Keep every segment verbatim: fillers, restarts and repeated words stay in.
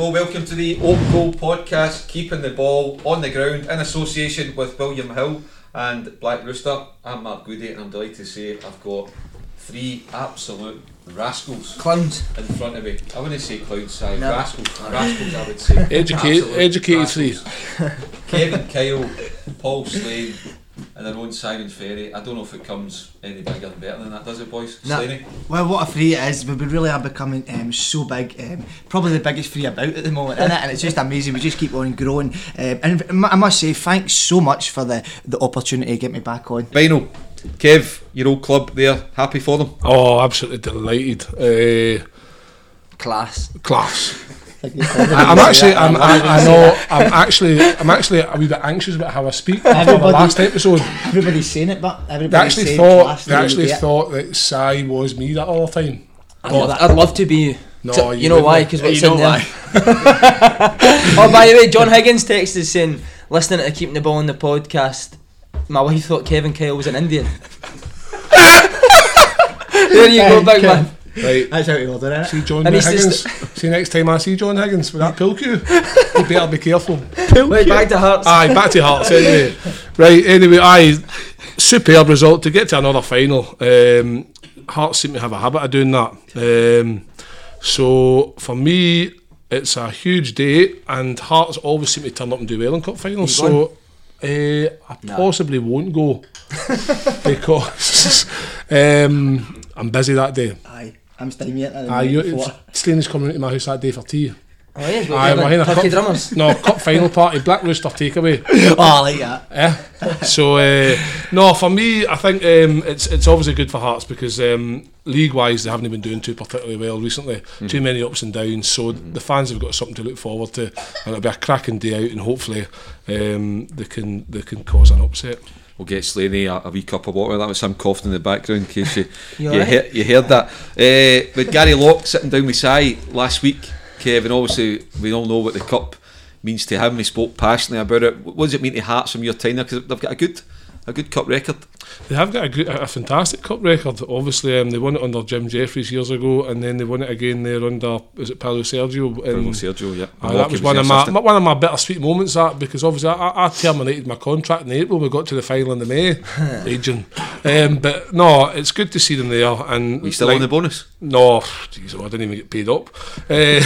Hello, welcome to the Open Goal podcast, keeping the ball on the ground in association with William Hill and Black Rooster. I'm Mark Goody and I'm delighted to say I've got three absolute rascals clowns in front of me. I wouldn't say clowns, sorry, no. rascals, rascals I would say. Educate, educated three. Kevin Kyle, Paul Slane and our own Simon Ferry. I don't know if it comes any bigger and better than that, does it, boys? No. Slaney? Well, what a free it is. We really are becoming um, so big, um, probably the biggest free about at the moment, isn't it? And it's just amazing. We just keep on growing. Um, and I must say, thanks so much for the, the opportunity to get me back on. Bino, Kev, your old club there, happy for them? Oh, absolutely delighted. Uh, class. Class. I, I'm actually, I'm, I, I know, I'm actually, I'm actually a wee bit anxious about how I speak after the last episode. Everybody's saying it, but They everybody's actually saying thought, class. they actually thought that Sai was me that all the time. I'd, love, I'd love to be you. No, so, you you know wouldn't. why? Because what's You know in there. why. Oh, by the way, John Higgins texted saying, listening to Keeping the Ball on the podcast, my wife thought Kevin Kyle was an Indian. There you go, big man. Right. That's how we order it. See John And he's Higgins. See next time I see John Higgins with that pill cue, you better be careful. Right, back to Hearts. Aye, back to Hearts anyway. Right, anyway, aye, superb result to get to another final. Um, Hearts seem to have a habit of doing that. Um, so for me, it's a huge day, and Hearts always seem to turn up and do well in cup finals. So uh, I Nah. possibly won't go because um, I'm busy that day. Aye, I'm stymied at the Aye, night you, before. Stainy's coming into my house that day for tea. Oh, yes, Aye, we're we're having having a turkey cup- drummers. No, cup final party, Black Rooster takeaway. Oh, I like that. Yeah. So uh, no, for me, I think um, it's it's obviously good for Hearts because um, league-wise they haven't been doing too particularly well recently. Mm-hmm. Too many ups and downs. So mm-hmm. the fans have got something to look forward to, and it'll be a cracking day out, and hopefully um, they can they can cause an upset. We'll get Slaney a, a wee cup of water. That was him coughing in the background in case you You you, alright? hear, you heard that. Uh, with Gary Locke sitting down with Si last week, Kevin, obviously we all know what the cup means to him. He spoke passionately about it. What does it mean to Hearts from your time there? Because they've got a good a good cup record. They have got a, good, a fantastic cup record. Obviously, um, they won it under Jim Jeffries years ago, and then they won it again there under is it Paulo Sergio? Paulo Sergio, yeah. Aye, that was one of my one of my bittersweet moments. That because obviously I, I terminated my contract in April. We got to the final in the May, aging. Um, but no, it's good to see them there. And Are you still like, on the bonus? No, geez, I didn't even get paid up. Uh,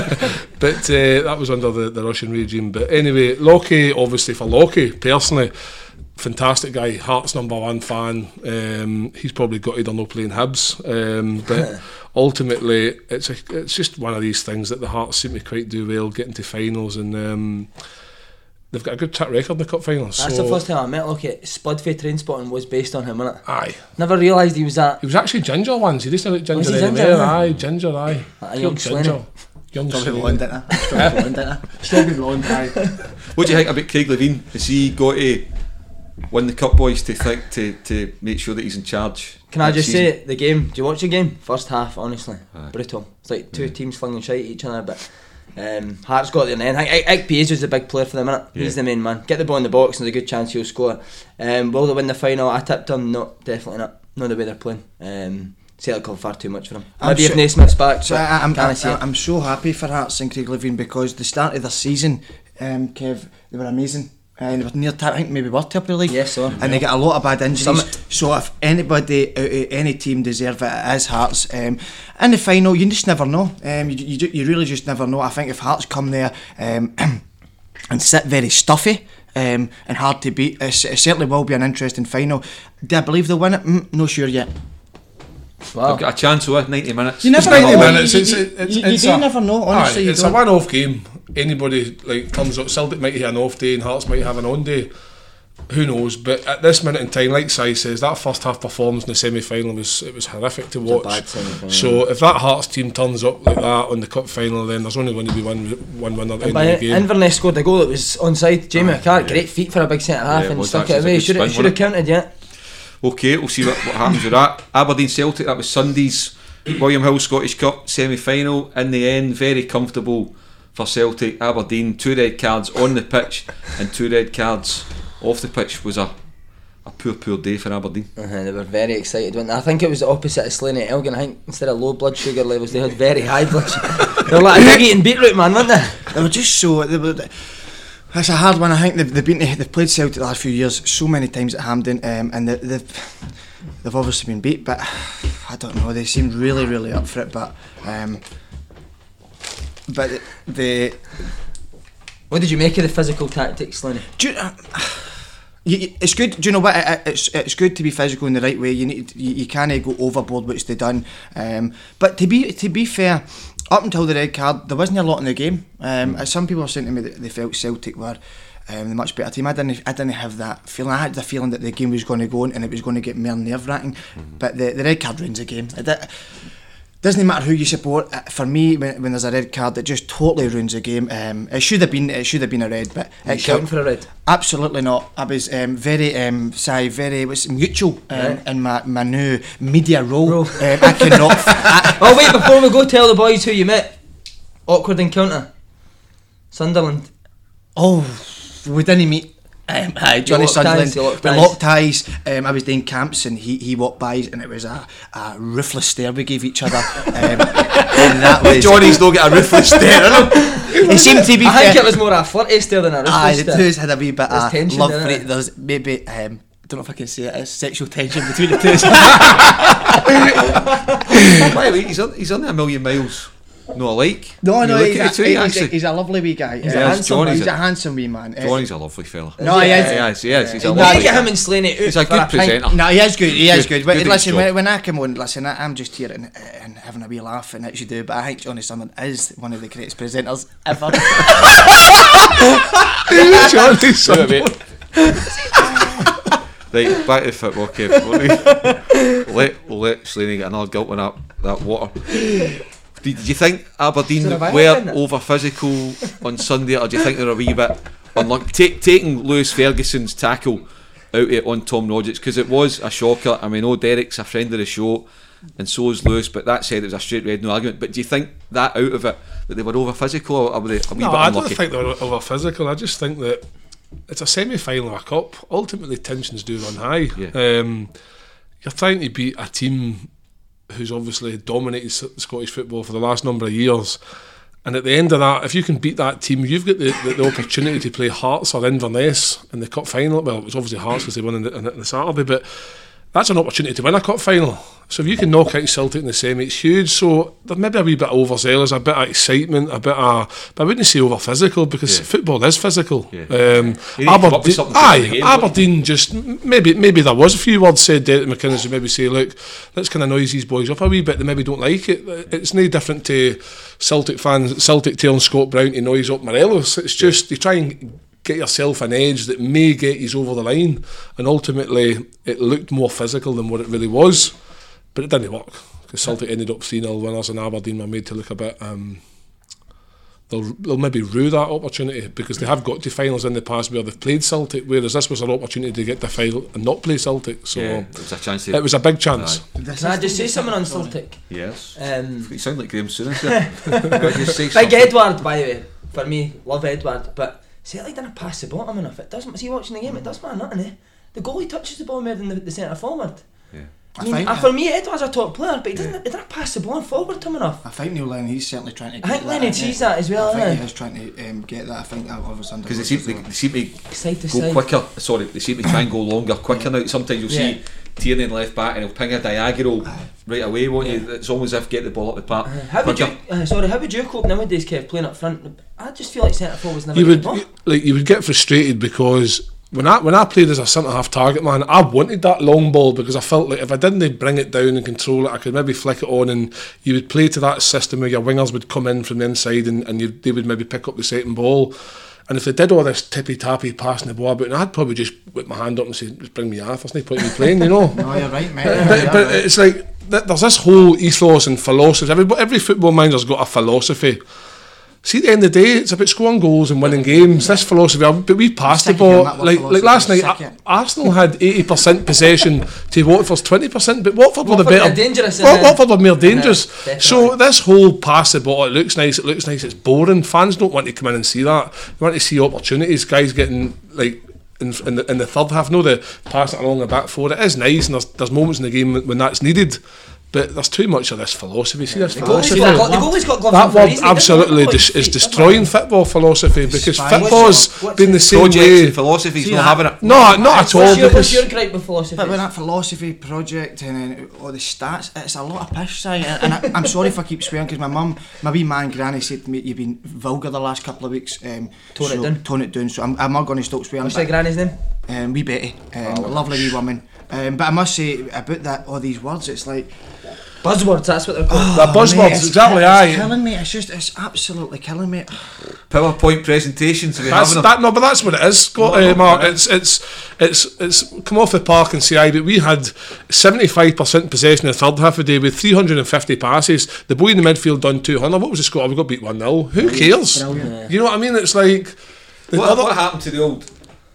but uh, that was under the, the Russian regime. But anyway, Lockie, obviously for Lockie personally, fantastic guy, Hearts number one fan. Um, he's probably got either no playing Hibs, um, but ultimately it's a, it's just one of these things that the Hearts seem to quite do well, getting to finals, and um, they've got a good track record in the cup finals. That's so the first time I met Lucky. Spudfay Trainspotting was based on him, wasn't it? Aye, Never realised he was that. he was actually ginger once. He just looked ginger. Was he anyway. ginger, yeah? Aye, ginger. Aye, A young ginger. Slaney. Young Strawberry Slaney. blonde, didn't I? Strawberry blonde, didn't I? Strawberry blonde. Aye. What do you think about Craig Levine? Has he got to win the cup, boys, to think to, to make sure that he's in charge? Can I next just season? say, the game, do you watch the game? First half, honestly, Aye. brutal. It's like two teams flinging shite at each other, but um, Hearts got there in the end. I think Ike Piezo is the big player for the minute. Yeah. He's the main man. Get the ball in the box and there's a good chance he'll score. Um, will they win the final? I tipped him. No, definitely not. Not the way they're playing. Um, Celtic have far too much for him. I'm Maybe if sure- Naismith's back, So but I, I'm, can't I'm, see it. I'm so happy for Hearts and Craig Levine because the start of their season, um, Kev, they were amazing. And they were near, I think maybe World Cup League. Yes, sir. And they got a lot of bad injuries. Summit. So if anybody out of any team deserve it, it is Hearts. Um, in the final, you just never know. Um, you, you, ju- you really just never know. I think if Hearts come there um, and sit very stuffy um, and hard to beat, it, it certainly will be an interesting final. Do I believe they'll win it? Mm, no sure yet. Wow. I've got a chance of it, ninety minutes. You never It's ninety know. minutes. You, It's, you, it's, you, it's you do a, never know. Honestly, aye, you it's don't. a one-off game. Anybody like comes up, Celtic might have an off day and Hearts might have an on day. Who knows? But at this minute in time, like Si says, that first half performance in the semi-final was it was horrific to It's a watch. bad semi-final. So if that Hearts team turns up like that on the cup final, then there's only going to be one one winner at the And end by of the game. Inverness scored a goal that was onside. Jamie McCart, great feet for a big centre half Yeah, it and was stuck actually. it It's a away. good Should have spin, should have wasn't counted, yeah. Okay, we'll see what, what happens with that. Aberdeen Celtic, that was Sunday's William Hill Scottish Cup semi-final. In the end, very comfortable for Celtic. Aberdeen, two red cards on the pitch and two red cards off the pitch. Was a a poor, poor day for Aberdeen. Uh-huh, they were very excited. When I think it was the opposite of Slaney Elgin. I think instead of low blood sugar levels, they had very high blood sugar. They were like a big eating beetroot, man, weren't they? They were just so. They were, That's a hard one. I think they've, they've been they've played Celtic the last few years so many times at Hampden, um, and they, they've they've obviously been beat, but I don't know. They seemed really really up for it, but um, but the. What did you make of the physical tactics, Lenny? Do you, uh, you, it's good. Do you know what? It, it's it's good to be physical in the right way. You need you, you can't go overboard, which they done. Um, but to be to be fair. Up until the red card, there wasn't a lot in the game. Um, mm. Some people were saying to me that they felt Celtic were um, the much better team. I didn't. I didn't have that feeling. I had the feeling that the game was going to go on and it was going to get more nerve wracking. Mm. But the, the red card ruins the game. It, it doesn't matter who you support. For me, when, when there's a red card, it just totally ruins the game. Um, it should have been. It should have been a red. But Are you shouting for a red? Absolutely not. I was um, very, um, sorry, very was mutual um, right. in my, my new media role. Role. Um, I cannot. I, oh wait, before we go, tell the boys who you met. Awkward encounter. Sunderland. Oh, we didn't meet. Um, hi, Johnny locked Sunderland. ties, you locked we ties. locked ties. Um, I was doing camps and he, he walked by and it was a, a ruthless stare we gave each other. Um, and that was Johnny's not got a ruthless stare. It seemed to be. I think fair. it was more a flirty stare than a ruthless Aye, the stare. twos had a wee bit There's of tension, love isn't for it? it. There's maybe. Um, I don't know if I can say it. It's sexual tension between the twos. By the way, he's on, he's on a million miles. No alike. No, You no, look he's, at a, it too, he's, a, actually. he's a lovely wee guy. He's Uh, a handsome Johnny's he's a- a handsome wee man. Uh, Johnny's a lovely fella. No, he is. Yeah, yes, yes, he's a You No, need lovely to get guy. him and Slaney out He's a for good pint. presenter. No, he is good. He is Good- good. But good at listen, his job. when, when I come on, listen, I, I'm just here and, and having a wee laugh, and that's you do. But I think Johnny Sunderland is one of the greatest presenters ever. Johnny Sunderland. Right, back to football, Kev. let let Slaney get another gulp on that, that water. Did, did you think Aberdeen Is there a violin were in it? over physical on Sunday, or do you think they were a wee bit unlucky? Take, taking Lewis Ferguson's tackle out it on Tom Rodgers, because it was a shocker. I mean, oh, Derek's a friend of the show, and so is Lewis, but that said, it was a straight red, no argument. But do you think that out of it, that they were over physical, or were they a wee No, bit I unlucky? don't think they were over physical. I just think that it's a semi-final of a cup. Ultimately, tensions do run high. Yeah. Um, you're trying to beat a team who's obviously dominated S- Scottish football for the last number of years, and at the end of that, if you can beat that team, you've got the, the, the opportunity to play Hearts or Inverness in the cup final. Well, it was obviously Hearts because they won on the, on the Saturday, but that's an opportunity to win a cup final. So if you can knock out Celtic in the semi, it's huge. So there's maybe a wee bit of overzealous, a bit of excitement, a bit of, but I wouldn't say over physical, because Yeah. football is physical. Yeah. Um, You need to come up with Aberdeen, something to aye, win the game, Aberdeen just maybe maybe there was a few words said there to McInnes to maybe say, look, let's kind of noise these boys up a wee bit. They maybe don't like it. It's no different to Celtic fans, Celtic telling Scott Brown to noise up Morelos. It's just you try and get yourself an edge that may get you over the line, and ultimately it looked more physical than what it really was, but it didn't work because Celtic ended up three nil winners and Aberdeen were made to look a bit um, they'll, they'll maybe rue that opportunity, because they have got to finals in the past where they've played Celtic, whereas this was an opportunity to get to final and not play Celtic. So Yeah, it was a chance to, it was a big chance. Aye. Can I just say something on Celtic? Yes. Um, You sound like Graham Souness there. Just say Big something. Edward, by the way, for me, love Edward, but Celtic didn't pass the bottom enough. It doesn't. See, watching the game, it does matter nothing. Eh? The goalie touches the ball more than the, the centre forward. Yeah. I mean, I think uh, that- for me, Edward's a top player, but he doesn't. He didn't pass the ball forward to him enough. I think Neil Lennon, he's certainly trying to. I get think that, Lennon isn't sees he? that as well, I think isn't he is trying to um, get that. I think that was under. Because they seem, they, they seem to Side to go side. quicker. Sorry, they seem to try and go longer, quicker now. Sometimes you'll Yeah. see Tierney in left back and he'll ping a diagonal right away, won't you? It's almost as if get the ball up the park. Uh, how would you? quicker. Uh, sorry, how would you cope nowadays, Kev, playing up front? I just feel like centre forward was never. You would getting the you, ball. like you would get frustrated because when I when I played as a centre half target man, I wanted that long ball, because I felt like if I didn't bring it down and control it, I could maybe flick it on, and you would play to that system where your wingers would come in from the inside and, and you, they would maybe pick up the second ball. And if they did all this tippy tappy passing the ball about, and I'd probably just whip my hand up and say, just bring me off, there's no point in me playing, you know. No, you're right, mate. But, You're but right. it's like th- there's this whole ethos and philosophy. Every every football manager's got a philosophy. See, at the end of the day, it's about scoring goals and winning games. This philosophy, but we passed the Sick of hearing ball that word like like last night. philosophy, sick A- Arsenal had eighty percent possession to Watford's twenty percent, but Watford, were the Watford better. were dangerous, Wa- uh, Watford were more dangerous. definitely. So this whole pass the ball, it looks nice, it looks nice, it's boring. Fans don't want to come in and see that. They want to see opportunities. Guys getting like. In, in, the, in the third half, no, the passing it along the back four, it is nice, and there's, there's moments in the game when, when that's needed. But there's too much of this philosophy. See this The goalie's philosophy. got, the goalie's got gloves That on for a word reason. He doesn't absolutely look dis- like is feet, destroying football philosophy because Spy. football's What's your- been the what's same Projects way. and philosophies, See not that? having it. No, not at all. What's your, what's Because your gripe with philosophy? But with that philosophy project and then all the stats, it's a lot of pish, Si. And, and I, I'm sorry if I keep swearing because my mum, my wee man Granny said to me, "You've been vulgar the last couple of weeks." Um, Tone it so, down. Tone it down. So I'm, I'm not going to stop swearing. What's but- your granny's name? um, wee Betty, um, a lovely wee woman. Um, but I must say about that, all these words, it's like Buzzwords, that's what they're called. that buzzwords, it's exactly. ki- Aye. It's killing me. It's just, it's absolutely killing me. PowerPoint presentations. Are we That's having that. No, but that's what it is, Scott. No, uh, no, Mark. no. It's it's it's it's come off the park and say, aye, but we had seventy-five percent possession in the third half of the day with three hundred fifty passes. The boy in the midfield done two hundred. What was the score? We got beat one nil. Who cares? Brilliant. You know what I mean? It's like the What, other. what happened to the old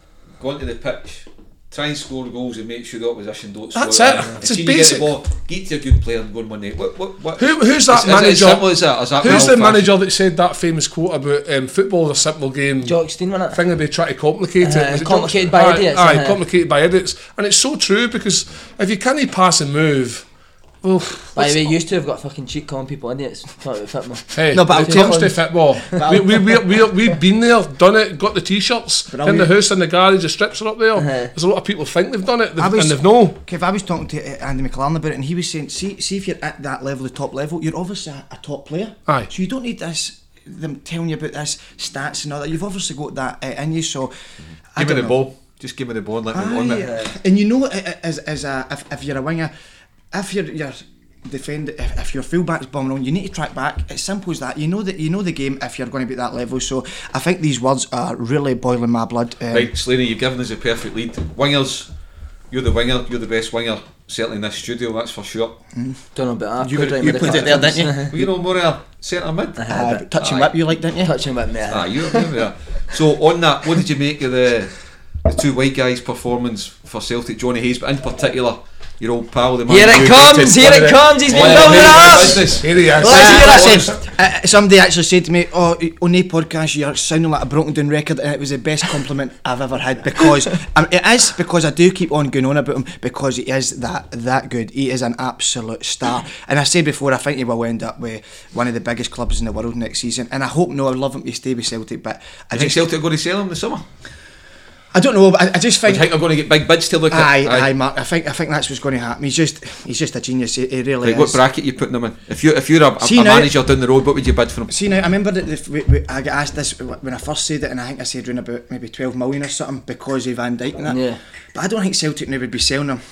go onto the pitch, try and score goals and make sure the opposition don't score? That's it. And It's see as you basic. get the ball, get to a good player and go and win it. What, what, what? Who, who's that Is- is it manager? as simple as that? Is that Who's the well-fashioned? manager that said that famous quote about um, football is a simple game? Jock Stein, wasn't it? Thing that they try to complicate Uh, it. Was it complicated Jock- by aye, idiots, Aye, uh-huh. complicated by idiots. And it's so true because if you can't pass and move, well, By the way, you used to have got fucking cheek calling people idiots. Talk about football. hey, No, but when it I'll comes tell- to football, we, we, we, we, we've been there, done it, got the t-shirts, But in I'll- the house, in the garage, the strips are up there. Uh-huh. There's a lot of people think they've done it, they've, I was- and they've no. Kev, I was talking to uh, Andy McLaren about it, and he was saying, see, see if you're at that level, the top level, you're obviously a, a top player. Aye. So you don't need this, them telling you about this stats and all that. You've obviously got that uh, in you. So I Give me don't the know. ball. Just give me the ball and let me run it. Aye, and you know, uh, uh, as as a if, if you're a winger, if you're you're defend if, if your fullback's bombing on, you need to track back. It's simple as that. You know that you know the game if you're going to be at that level. So I think these words are really boiling my blood. Um, Right, Slaney, you've given us a perfect lead. Wingers, you're the winger, you're the best winger, certainly in this studio, that's for sure. Don't know about that. You Put put- right you with the put it there, cut didn't you? terms. Well, you know, more a centre mid. uh, but touching Aye. whip you like, didn't you? Touching with me. Ah, you're there. So on that, what did you make of the the two white guys' performance for Celtic, Johnny Hayes, but in particular your old pal, the man. Here who it got comes, to- here it comes, he's been Oh, building amazing it up. business. Here he is. Well, Uh, let's hear listen, it. uh, somebody actually said to me, "Oh, on the podcast, you're sounding like a broken down record," and it was the best compliment I've ever had because um, it is because I do keep on going on about him because he is that that good. He is an absolute star, and I said before, I think he will end up with one of the biggest clubs in the world next season. And I hope no, I'd love him to stay with Celtic, but I I think just Celtic are going to sell him this summer. I don't know, but I, I just I think. think they're going to get big bids to look Aye, at. aye, Mark. I think I think that's what's going to happen. He's just he's just a genius. He, he really Like, what is. bracket you putting them in? If you if you're a, a, See a now- manager down the road, what would you bid for him? See now, I remember that the, we, we, I got asked this when I first said it, and I think I said around about maybe twelve million or something because of Van Dijk and that. Yeah. But I don't think Celtic now would be selling him.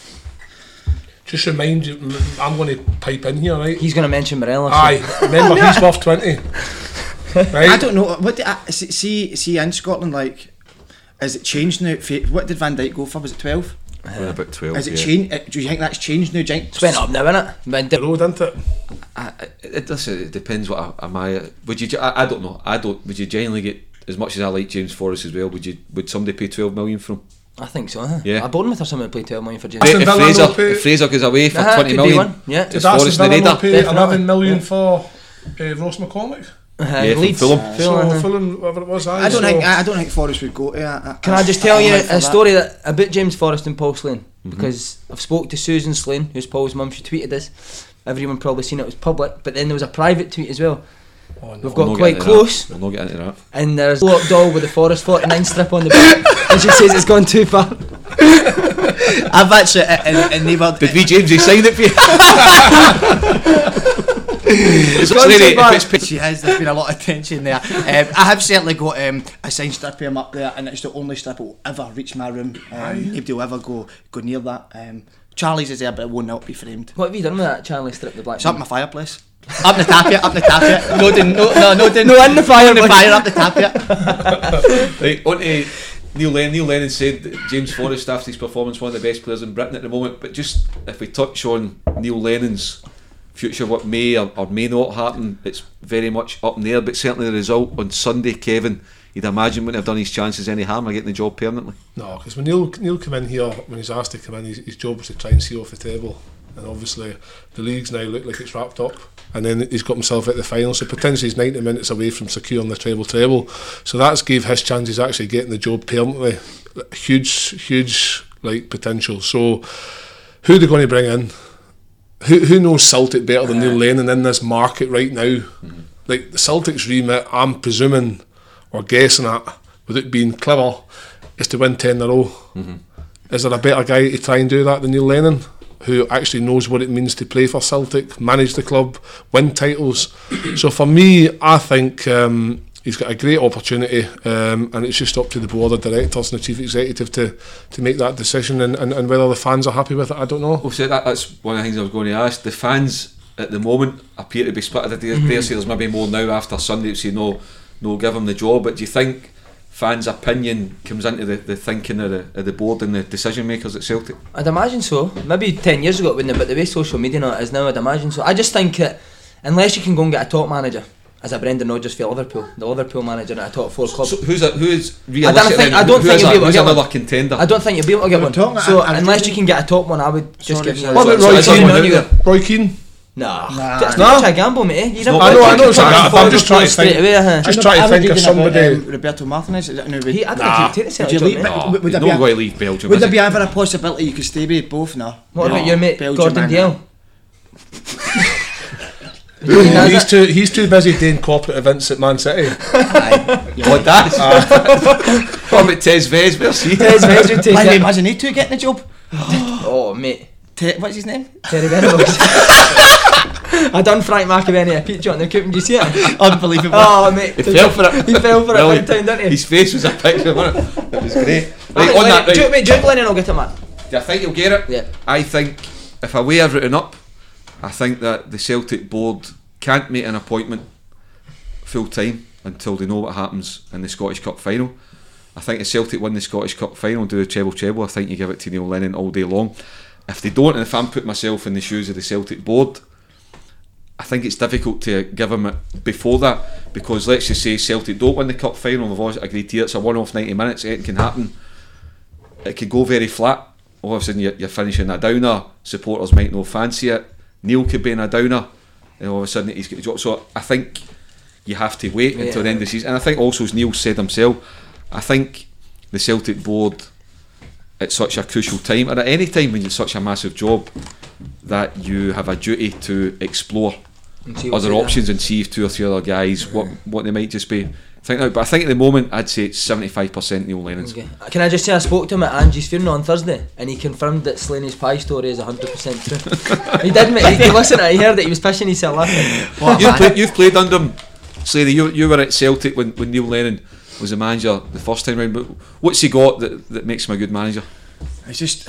Just remind you, m- I'm going to pipe in here, right? He's going to mention Morella. so- Aye, remember he's worth twenty. Right? I don't know what did I, see- see see in Scotland, like, is it changed now? Fa- What did Van Dijk go for? Was it twelve? Well, about twelve. Is it yeah. changed? uh, Do you think that's changed now? Do you think- It's went up now, innit? Went The down. road, isn't it? I, I- it, listen, it depends what I, am I. Would you? ge- I, I don't know. I don't. Would you genuinely get as much as I like James Forrest as well? Would you? Would somebody pay twelve million for him? I think so, huh? Yeah. I Bournemouth or something to play twelve million for James. Aston If Villa Fraser, no pay- if Fraser goes away for Uh-huh, twenty could be million, one, yeah. is Did Aston Forrest the Villa leader? not pay Definitely. eleven million for uh, Ross McCormick? Uh, Yeah, from Leeds. Fulham. Uh, So Fulham, uh-huh. Fulham, whatever it was, aye, I don't so think I, I don't think Forrest would go to that. Can I just tell I'm you right for a that. story that about James Forrest and Paul Slane? Because I've spoke to Susan Slane, who's Paul's mum. She tweeted this. Everyone probably seen it. It was public, but then there was a private tweet as well. Oh, no. We've We'll got not quite get into close, that. We'll not get into that. and there's a locked doll with the Forest forty-nine strip on the back, and she says it's gone too far. I've actually and, and they were. Did we James he signed it for you? It's gone really- too far. if it's She has. There's been a lot of tension there. Um, I have certainly got um, a signed strip of him up there, and it's the only strip that will ever reach my room. Um, nobody will ever go go near that. Um, Charlie's is there, but it will not be framed. What have you done with that Charlie strip? The black. It's up my fireplace. Up the tap yet, up the tap yet. No, din- no, no, no, din- No, in the fire, in the but- fire, up the tap yet. Right, on to Neil Lennon. Neil Lennon said that James Forrest, after his performance, one of the best players in Britain at the moment. But just if we touch on Neil Lennon's future, what may or, or may not happen, it's very much up in the air. But certainly the result on Sunday, Kevin, you'd imagine wouldn't have done his chances any harm of getting the job permanently. No, because when Neil Neil came in here, when he's asked to come in, his, his job was to try and see off the table. And obviously, the league's now look like it's wrapped up. And then he's got himself at the final, so potentially he's ninety minutes away from securing the treble treble. So that's gave his chances actually getting the job permanently huge, huge like potential. So who they're going to bring in? who who knows Celtic better than Neil Lennon in this market right now? Mm-hmm. Like the Celtic's remit, I'm presuming or guessing at, without being clever, is to win ten in a row. Mm-hmm. Is there a better guy to try and do that than Neil Lennon, who actually knows what it means to play for Celtic, manage the club, win titles? So for me, I think um, he's got a great opportunity, um, and it's just up to the board of directors and the chief executive to to make that decision, and, and, and whether the fans are happy with it, I don't know. Well, so that, that's one of the things I was going to ask. The fans at the moment appear to be split. I dare mm-hmm. say there's maybe more now after Sunday to say no, no, give him the job. But do you think fans' opinion comes into the, the thinking of the, of the board and the decision makers at Celtic? I'd imagine so. Maybe ten years ago it wouldn't have, but the way social media now is now, I'd imagine so. I just think that unless you can go and get a top manager, as a Brendan Rodgers for Liverpool, the Liverpool manager at a top four club. So who's a, who is realistic? I don't think, I don't who think you'll a, be able to get another one. contender? I don't think you'll be able to get one. Talking, so I, I unless you can get a top one, I would just sorry, give you. sorry. What about So- Roy so- Keane? so- Roy Keane? No, Nah, that's nah. not much a gamble, mate. You not I know, I know. you It's a can't gamble. afford I'm just to trying to straight think. away, huh? Just I try to know- I think was of reading about, somebody. um, Roberto Martinez. Is it, no, would, He, I don't Nah. think he'd take the would you Celtic leave? job, mate. No, would, would, he's there be not a, going to leave Belgium. would is there he? be ever a possibility you could stay with both now? What about your mate Belgium Gordon and- Dale? He's too he's too busy doing corporate events at Man City. What that? What about Tez Vez? Where's he? Tez Vez would take Why, it. imagine they two getting the job. Oh, mate. Te- what's his name? Terry Venables. I done Frank McAvenny a picture on the coop. Did you see it? Unbelievable. Oh, mate. He fell for it. He fell for it Really? big time, didn't he? His face was a picture, wasn't it? It was great. Right, Right, on that, Lennon, right. Duke, mate, Duke Lennon will get it, man. Do I think he'll get it? Yeah. I think if I weigh everything up, I think that the Celtic board can't make an appointment full time until they know what happens in the Scottish Cup final. I think if Celtic win the Scottish Cup final and do the treble treble, I think you give it to Neil Lennon all day long. If they don't, and if I'm putting myself in the shoes of the Celtic board, I think it's difficult to give him it before that, because let's just say Celtic don't win the cup final, we've always agreed here it's a one-off ninety minutes, anything can happen. It could go very flat. All of a sudden you're, you're finishing a downer, supporters might not fancy it, Neil could be in a downer, and all of a sudden he's got the job. So I think you have to wait Yeah. until the end of the season. And I think also, as Neil said himself, I think the Celtic board at such a crucial time, or at any time when it's such a massive job, that you have a duty to explore And see what's other out options and see if two or three other guys what what they might just be thinking out. But I think at the moment I'd say it's seventy-five percent Neil Lennon's. Okay. Can I just say I spoke to him at Angie's funeral on Thursday, and he confirmed that Slaney's pie story is one hundred percent true. He did, mate. He, he listened. He heard it. He was pissing himself laughing. What a You've man. played, you've played under him, Slaney. You you were at Celtic when, when Neil Lennon was the manager the first time round. But what's he got that, that makes him a good manager? It's just,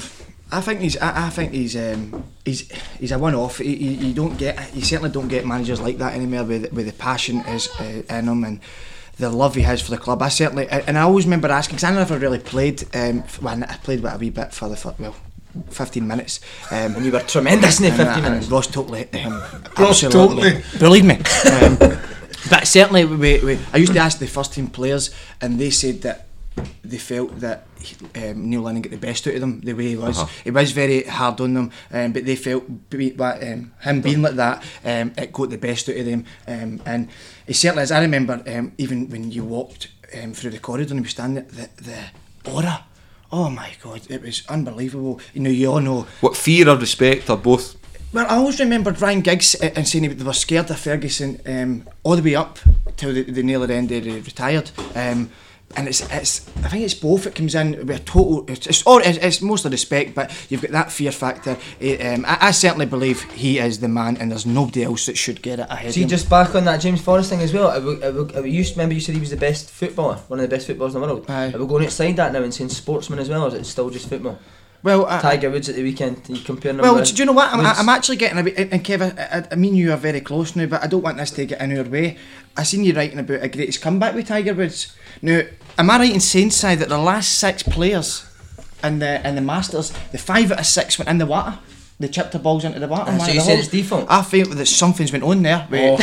I think he's, I, I think he's, um, he's, he's a one-off. He, he, you don't get, you certainly don't get managers like that anymore. With with the passion is uh, in him and the love he has for the club. I certainly, and I always remember asking, because I never really played. Um, well, I played with a wee bit for the fir- well, fifteen minutes. Um, And you were tremendous in the and, fifteen uh, minutes. and Ross totally um, Ross absolutely totally. bullied me. Um, but certainly, we, we, I used to ask the first team players, and they said that they felt that um, Neil Lennon got the best out of them the way he was. Uh-huh. He was very hard on them, um, but they felt be, that, um, him being like that, um, it got the best out of them. Um, and he certainly is. I remember um, even when you walked um, through the corridor and he was standing there, the, the aura. Oh my God, it was unbelievable. You know, you all know. What fear or respect or both? Well, I always remembered Ryan Giggs uh, and saying they were scared of Ferguson um, all the way up till the, the nearly end of he retired. Um, and it's, it's, I think it's both. It comes in with a total, it's, it's, or it's, it's mostly respect, but you've got that fear factor. It, um, I, I certainly believe he is the man, and there's nobody else that should get it ahead See, of him. just back on that James Forrest thing as well. I, will, I, will, I will used, remember you said he was the best footballer, one of the best footballers in the world. Aye. Are we going outside that now and saying sportsman as well, or is it still just football? Well, I, Tiger Woods at the weekend, you comparing him Well, with do you know what? I'm, Woods? I'm actually getting a bit. And Kev, I, I, I mean, you are very close now, but I don't want this to get in our way. I seen you writing about a greatest comeback with Tiger Woods. Now, am I right in saying, Si, that the last six players in the in the Masters, the five out of six went in the water? They chipped the balls into the water. Ah, so man, you the said whole- it's default? I feel that something's went on there. With,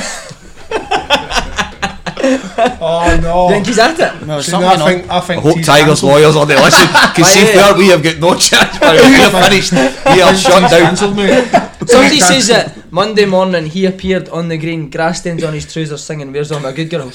Oh no! You think he's at it? well, See, something I on. think I think I hope T's Tiger's cancelled. lawyers on the listen, because see Aye, where we have got no chance, but we are finished, we are shut down. Cancelled, mate. Somebody says that Monday morning he appeared on the green, grass stains on his trousers, singing "Where's All My Good Girls."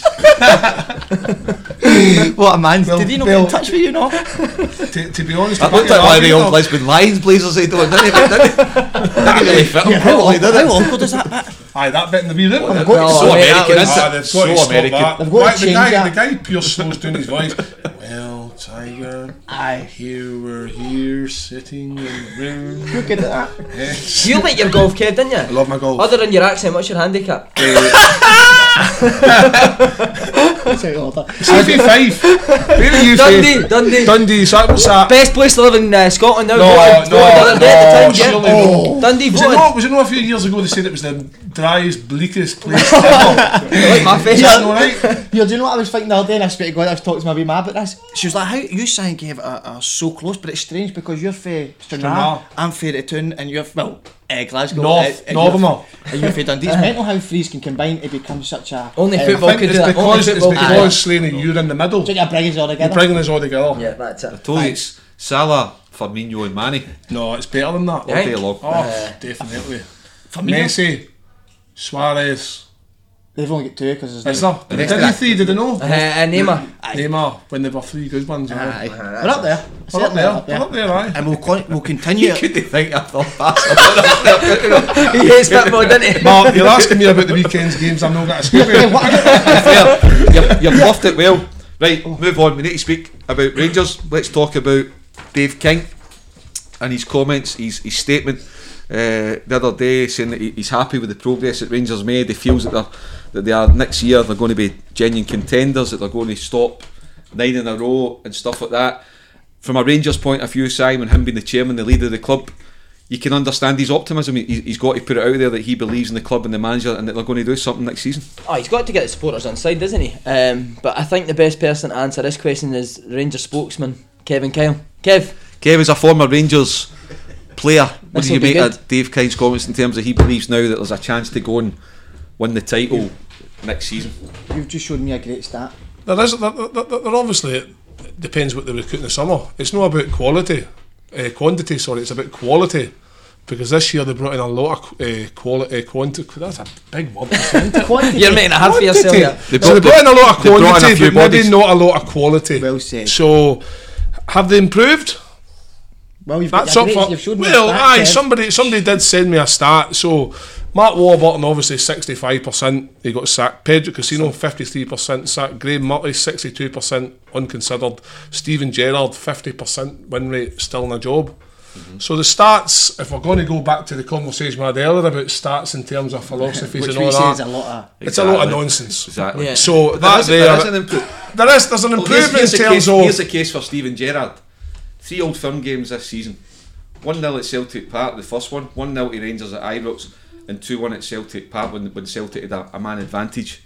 What a man. Well, Did he not well, get in touch with you, no? to, to be honest, That to looked back like one it of the up, old Lisbon Lions blazers they do, didn't it? Didn't it? Didn't really fit him Yeah, how, properly, did how it? awkward is that bit? Aye, that bit in the wee room. They've got No, to So sort- mate, American, that was- isn't Ah, it? they've got So to stop American. that. They've got Why, to the change guy, that. the guy pure slows down his voice. Well, Tiger, Aye. here we're here sitting in the room. You're good at that. Yes. You like your golf, Kev, didn't I you? love my golf. Other than your accent, what's your handicap? That's out of order. C V five. Where are you Dundee, from? Dundee. Dundee. So what's that? Best place to live in uh, Scotland now. No, voted, no, voted the other day at the no, time, yeah. surely Oh. Dundee Was it, voted. not, was it not a few years ago they said it was the driest, bleakest place ever? You like my face? Is that not right? Yeah, do you know what I was thinking the other day, and I swear to God, I was talking to my wee ma about this. She was like, how you saying Kev are, are so close, but it's strange because you're from Stranraer, Stranraer. I'm from Town, and you're, well, uh, Glasgow. North, uh, and Northerner. you're- And you're from Dundee. It's mental how threes can combine to become such a... Only um, football I think could do it's that. Only because, it's football could do that. because Slaney, you're in the middle. So you're bringing us all You're together. bringing us all together. Yeah, that's it. I told you it's Salah, Firmino and Manny No, it's better than that. all day long. Oh, definitely. Firmino? Messi, Suarez. They've only got two because there's Is no... there? Did they three? Did they know? Uh, uh, Neymar. Neymar, when they were three good ones. Aye. Aye. We're up there. We're up there. We're up there, aye. And we'll, con- we'll continue. Couldn't think I thought that. He hates football, doesn't he? Mark, you're asking me about the weekend's games. I'm not going to skip it. You've, you've bluffed it well. Right, move on. We need to speak about Rangers. Let's talk about Dave King and his comments, his, his statement uh, the other day saying that he, he's happy with the progress that Rangers made. He feels that they're that they are next year they're going to be genuine contenders, that they're going to stop nine in a row and stuff like that. From a Rangers point of view, Simon, him being the chairman, the leader of the club, you can understand his optimism. He, he's got to put it out there that he believes in the club and the manager and that they're going to do something next season. Oh, he's got to get the supporters on side, doesn't he? Um, but I think the best person to answer this question is Rangers spokesman Kevin Kyle. Kev, Kev is a former Rangers player. What do This'll you be make good. of Dave King's comments in terms of he believes now that there's a chance to go and win the title next season? You've just showed me a great stat. There is, there, there, there obviously, it depends what they recruit in the summer. It's not about quality, uh, quantity, sorry, it's about quality. Because this year they brought in a lot of uh, quality, uh, quantity, that's a big word. Quantity. you're making it hard for yourself here. They So they brought in a lot of they brought in a quantity, few but maybe bodies. not a lot of quality. Well said. So, have they improved? Well, you've, That's got up a great, for. you've showed me a Well, stat, aye, Kev. somebody somebody did send me a stat. So, Mark Warburton obviously sixty-five percent. He got sacked. Pedro Casino fifty-three percent sacked. Graham Murray sixty-two percent unconsidered. Stephen Gerrard fifty percent win rate, still in a job. Mm-hmm. So the stats, if we're going to go back to the conversation we had earlier about stats in terms of philosophies Which and we all say is that, a lot of... it's a lot of Exactly. nonsense. Exactly. Yeah. So But that there there, is, there is an improvement. there is there's an Well, here's, improvement here's, in the terms case, of. here's the case for Stephen Gerrard. Three Old Firm games this season. one nil at Celtic Park, the first one. one nil to Rangers at Ibrox. And two one at Celtic Park when, when Celtic had a, a man advantage.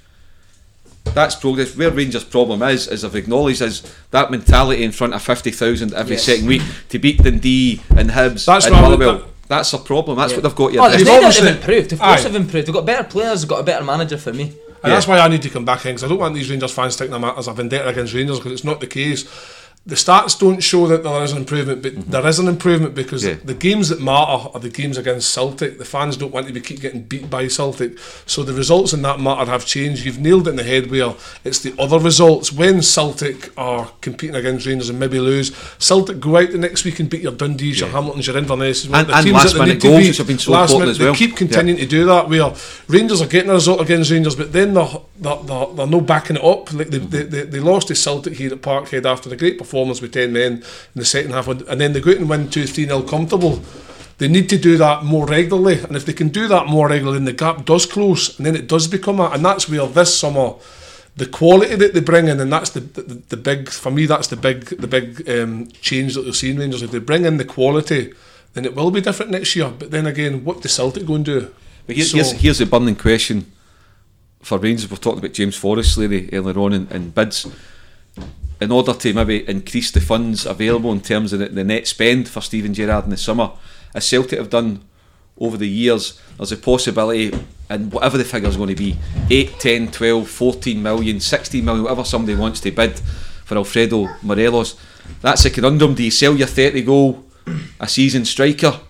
That's progress. Where Rangers' problem is, as I've acknowledged, is that mentality in front of fifty thousand every Yes. second week to beat Dundee and Hibs That's and what I would- Motherwell. that- That's a problem. That's Yeah. what they've got to Oh, there's address. They've no doubt obviously- they've improved. Of course Aye. they've improved. They've got better players, they've got a better manager for me. And Yeah. that's why I need to come back in, because I don't want these Rangers fans thinking I'm a- as a vendetta against Rangers, because it's not the case. The stats don't show that there is an improvement, but Mm-hmm. there is an improvement because Yeah. the games that matter are the games against Celtic. The fans don't want to be keep getting beat by Celtic, so the results in that matter have changed. You've nailed it in the head where it's the other results. When Celtic are competing against Rangers and maybe lose, Celtic go out the next week and beat your Dundees, your Yeah. Hamiltons, your Invernesses, And- the and teams last that they minute need to goals, beat. which have been so Last important minute, as well. They keep continuing to do that. Where Rangers are getting a result against Rangers, but then they're they're, they're, they're no backing it up. Like they, they, they, they lost to Celtic here at Parkhead after a great performance with ten men in the second half, and then they go out and win two three nil comfortable. They need to do that more regularly, and if they can do that more regularly, then the gap does close, and then it does become a, and that's where this summer, the quality that they bring in, and that's the the, the big, for me, that's the big the big um, change that you'll see in Rangers. If they bring in the quality, then it will be different next year. But then again, what does Celtic go and do? But here, So- here's, here's the burning question for Rangers. We've talked about James Forrest Lady earlier on in, in bids. In order to maybe increase the funds available in terms of the, the net spend for Stephen Gerrard in the summer, as Celtic have done over the years, there's a possibility, and whatever the figure's going to be, eight, ten, twelve, fourteen million, sixteen million, whatever somebody wants to bid for Alfredo Morelos. That's a conundrum. Do you sell your thirty goal a season striker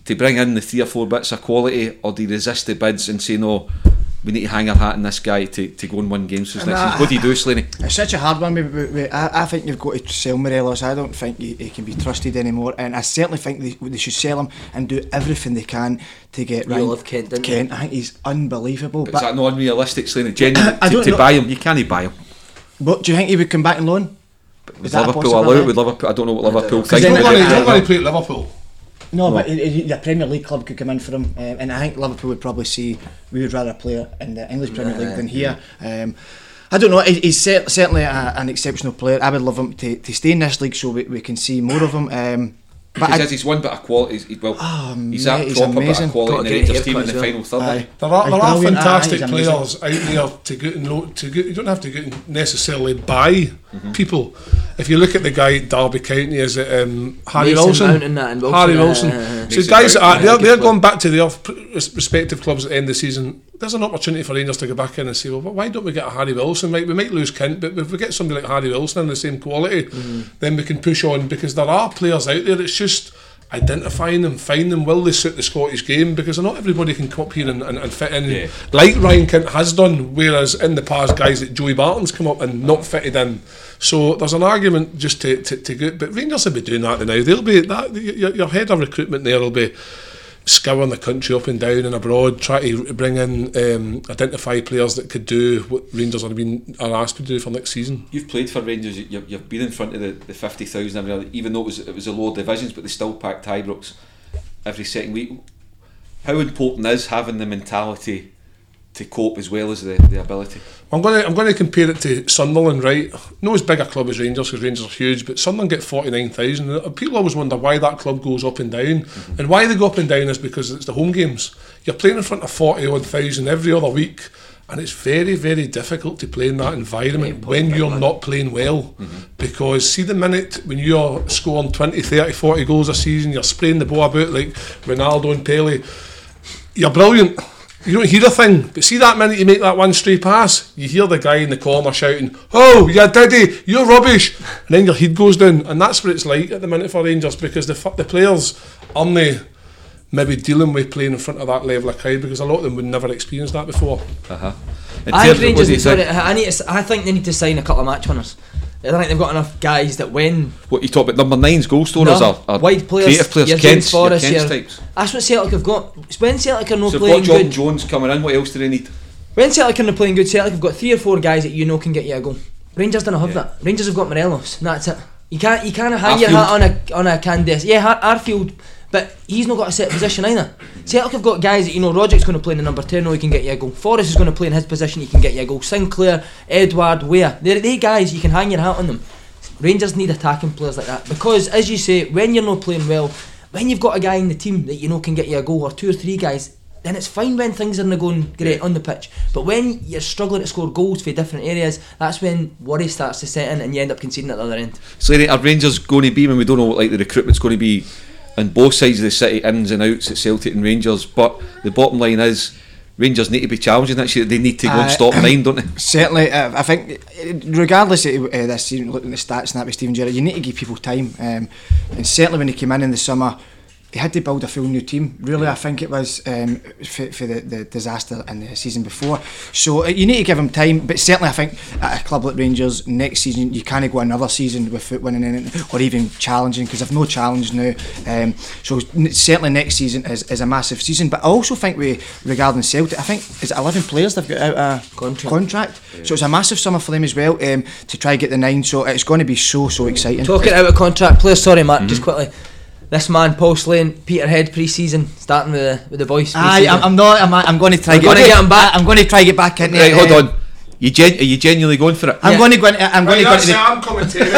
to bring in the three or four bits of quality, or do you resist the bids and say no, we need to hang our hat on this guy to, to go and win games for us next season? What do you do, Slaney? It's such a hard one. We, we, we, I, I think you've got to sell Morelos. I don't think he, he can be trusted anymore, and I certainly think they, they should sell him and do everything they can to get You Ryan love Kent, didn't Kent. I think he's unbelievable. But but is that not unrealistic, Slaney? Genuinely, I to, don't to know. buy him, you can't buy him. But do you think he would come back on loan? With that a Liverpool allow it? With Liverpool, I don't know what Liverpool Because think. then Don't it- worry, I- don't worry, play at Liverpool. No, No. but he, he, the Premier League club could come in for him, um, and I think Liverpool would probably say we would rather play in the English Premier League than here. Um, I don't know. he- He's cer- certainly a, an exceptional player. I would love him to, to stay in this league so we, we can see more of him. Um, but Because I, he's one bit of quality. He's, well, Oh, he's mate, that he's proper bit amazing. of quality Got in the a great Rangers team in haircut the as final third. Aye. There are, He's there are brilliant. fantastic Aye, he's amazing. players out there to go and lo- to go. You don't have to go and necessarily buy Mm-hmm. people. If you look at the guy at Derby County, is it um, Harry Mason Wilson? Mount and that, and Wilson, Harry uh, Wilson. uh, so Mason guys, Mount, are, yeah, they're, good they're player. going back to their p- respective clubs at the end of the season. There's an opportunity for Rangers to go back in and say, well, why don't we get a Harry Wilson? Right, we might lose Kent, but if we get somebody like Harry Wilson in the same quality, Mm-hmm. then we can push on, because there are players out there. It's just identifying them, find them, will they suit the Scottish game, because not everybody can come up here and, and, and fit in Yeah. like Ryan Kent has done, whereas in the past guys like Joey Barton's come up and not fitted in. So there's an argument just to, to, to go, but Rangers will be doing that now. They'll be that your, your head of recruitment there will be scouring the country up and down and abroad, try to bring in um, identify players that could do what Rangers are being are asked to do for next season. You've played for Rangers. You, you've been in front of the, the fifty thousand every other, even though it was it was the lower divisions, but they still packed Ibrox every second week. How important is having the mentality to cope as well as the, the ability? I'm going to I'm going to compare it to Sunderland, right? No as big a club as Rangers, because Rangers are huge, but Sunderland get forty-nine thousand. People always wonder why that club goes up and down, mm-hmm. and why they go up and down is because it's the home games. You're playing in front of forty odd thousand every other week, and it's very, very difficult to play in that environment when you're not playing well. Mm-hmm. Because see the minute when you're scoring twenty, thirty, forty goals a season, you're spraying the ball about like Ronaldo and Pele, you're brilliant. You don't hear a thing, but see that minute you make that one stray pass, you hear the guy in the corner shouting, "Oh, you diddy, you're rubbish," and then your head goes down, and that's what it's like at the minute for Rangers, because the the players aren't they maybe dealing with playing in front of that level of crowd, because a lot of them would never experience that before. Uh-huh. I think Rangers. Sorry, I need. To, I think they need to sign a couple of match winners. I don't think they've got enough guys that win. What you talk about? Number nine's goal scorers No, are, are wide players, creative players, your Kent's, James Forrest, your Kent's your- types. That's what Celtic have got. When Celtic are not So they've playing got Jordan good, Jones coming in. What else do they need? when Celtic are not playing good, Celtic have got three or four guys that you know can get you a goal. Rangers don't have Yeah. that. Rangers have got Morelos, and that's it. You can't, you can't hang your Arfield. hat on a on a Candace. Yeah, Ar- Arfield, but he's not got a set position either. Celtic have got guys that you know. Roderick's going to play in the number ten, no, he can get you a goal. Forrest is going to play in his position, he can get you a goal. Sinclair, Edward, Ware, they're they guys you can hang your hat on them. Rangers need attacking players like that, because as you say, when you're not playing well, when you've got a guy in the team that you know can get you a goal, or two or three guys, then it's fine when things are not going great on the pitch. But when you're struggling to score goals for different areas, that's when worry starts to set in and you end up conceding at the other end. Slaney, are Rangers going to be, when we don't know what like the recruitment's going to be on both sides of the city, ins and outs at Celtic and Rangers, but the bottom line is Rangers need to be challenging next year. They need to go and Uh, stop nine, don't they? Certainly, uh, I think, uh, regardless of uh, this season, looking at the stats and that with Stephen Gerrard, you need to give people time. Um, and certainly when he came in in the summer, he had to build a full new team. Really, I think it was um, for, for the, the disaster in the season before. So uh, you need to give him time. But certainly, I think at a club like Rangers, next season you can't go another season without winning anything or even challenging, because they've no challenge now. Um, so n- certainly next season is, is a massive season. But I also think we regarding Celtic, I think is it eleven players they've got out a Contract. contract. Yeah. So it's a massive summer for them as well, um, to try and get the nine. So it's going to be so so exciting. Talking out of contract players, sorry Mark, mm-hmm. just quickly. This man, Paul Slane, Peterhead pre-season, starting with the, with the boys. Aye, I'm, I'm not. I'm, I'm going to try. You're get gonna get him back? I'm going to try get back in. Right, uh, hold on. You gen- are you genuinely going for it? I'm Yeah. going to go. Into, I'm going to go. Into the, I'm commentating.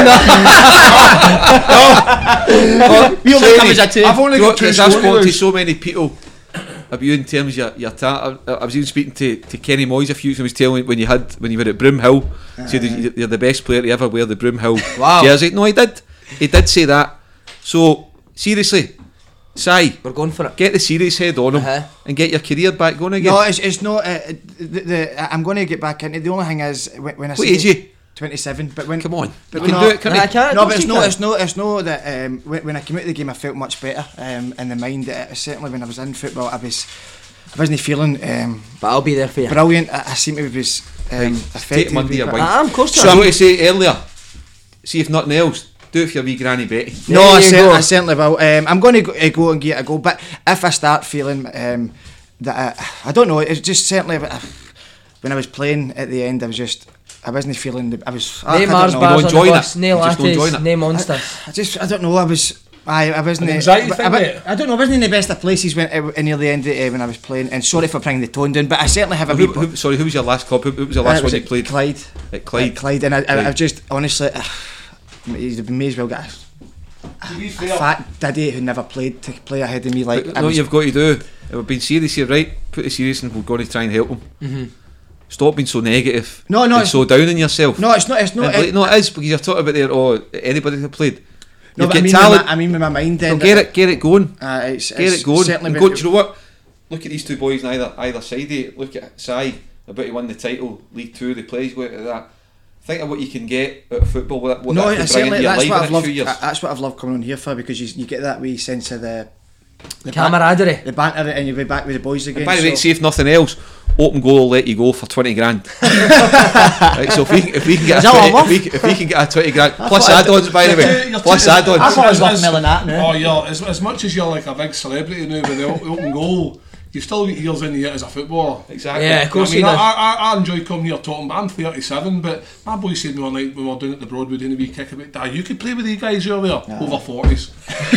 We'll Slaney, come as a team. I've only You know, got two I've spoken to scores. so many people about you in terms of your, your talent. I, I was even speaking to, to Kenny Moyes a few times, telling me when you had when you were at Broomhill, uh, said you- you're the best player to ever wear the Broomhill Wow. jersey. No, he did. He did say that. So seriously, Si, We're going for it. get the serious head on him Uh-huh. and get your career back going again. No, it's, it's not. Uh, the, the, I'm going to get back into. The only thing is when, when I What say age you? twenty-seven. But when Come on, but you can when do I- it, can't I you? can't. No, of but course it's you no, can. it's no, it's no that um, when when I came out of the game, I felt much better um, in the mind. Uh, certainly when I was in football, I was, I wasn't feeling um, But I'll be there for you. brilliant. I, I seem to be was um, Right, affected. take 'em under wee your bit. wing. I am, of course. So I'm going to say earlier, see if nothing else, do it for your wee granny Betty. No, There I, you cer- go. I certainly will. Um, I'm going to go, uh, go and give it a go. But if I start feeling um, that I, I don't know, it's just certainly uh, when I was playing at the end, I was just I wasn't feeling. The, I was. I, I No don't Mars know. bars on the enjoying bus, it. no You just don't enjoy lattes, it. no monsters. I just I don't know. I was. I, I wasn't. An anxiety I, thing, I, mate? I don't know. I wasn't in the best of places when uh, near the end of, uh, when I was playing. And sorry for bringing the tone down, but I certainly have a Who, wee. who, sorry, who was your last club? Who, who was the uh, last was one you it played? Clyde. At Clyde. At Clyde, and I, I, Right. I've just honestly, uh, you may as well get a, To be a fair, fat daddy who never played to play ahead of me. Like But I no, was- you've got to do. If we've been serious here, right? Put it serious, and we're going to try and help them. Mm-hmm. Stop being so negative. No, no, and it's- so down on yourself. No, it's not. It's not. And, like, no, it is because you're talking about there. Oh, anybody who played. no, You've but I got mean, talent. with my, I mean, with my mind. So Then get it, get it going. Uh, it's, Get it's it going. Certainly And been- go, do you know what? Look at these two boys on either either side of it. Look at Si, about to win the title, League Two. They plays with that. Think of what you can get out of football. What, what no, that could it's bring into certainly your that's life what in I've the next few loved. years. uh, That's what I've loved coming on here for, because you, you get that wee sense of the the ban- Camaraderie. the banter, and you'll be back with the boys again. And by the way, so- see if nothing else, Open Goal will let you go for twenty grand. Right, so if we if we can get Is a that what 20, I'm if we, if we can get a twenty grand plus thought I- add-ons, by the way, You're plus too- add-ons. I thought it was worth As- more than that now. Oh, yeah. As, as much as you're like a big celebrity now with the o- open goal, you still get years in you as a footballer. Exactly. Yeah, of course I mean, he I, does. I, I enjoy coming here talking, but I'm thirty-seven. But my boy said to me one night when we were doing it at the Broadwood in a wee kick about, Dad, you could play with these guys earlier, over forties.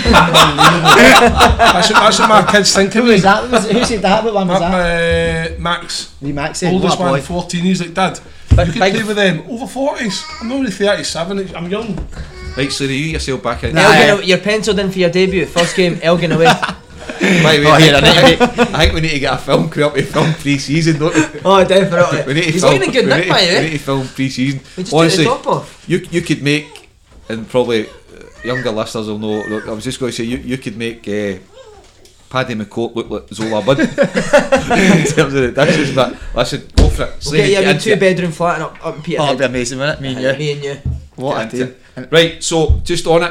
that's, what, that's what my kids think of Who me. was that? Who said that? What one was Ma- that? uh, Max, Wee Maxie. oldest What a one, boy. fourteen. He's like, Dad, Big- you could big- play with them over forties. I'm only thirty-seven. I'm young. Right, so you get yourself back in. Nah. Elgin, you're penciled in for your debut. First game, Elgin away. By the way, Oh, I, here, I think, I think we need to get a film crew up to film pre-season, don't we? Oh, definitely. We need to He's film, looking a good we nick, need, by to- the we way. need to film pre-season. We just Honestly, took the top off. you you could make, and probably uh, younger listeners will know. Look, I was just going to say you you could make uh, Paddy McCourt look like Zola Bud in terms of the dishes, but listen, go for it. We'll Slade, get you a get wee into two it. bedroom flat up, up in Oh, Peterhead. it'd be amazing, wouldn't it? Me and you. Me and you. What a Get into team. it. Right, so just on it,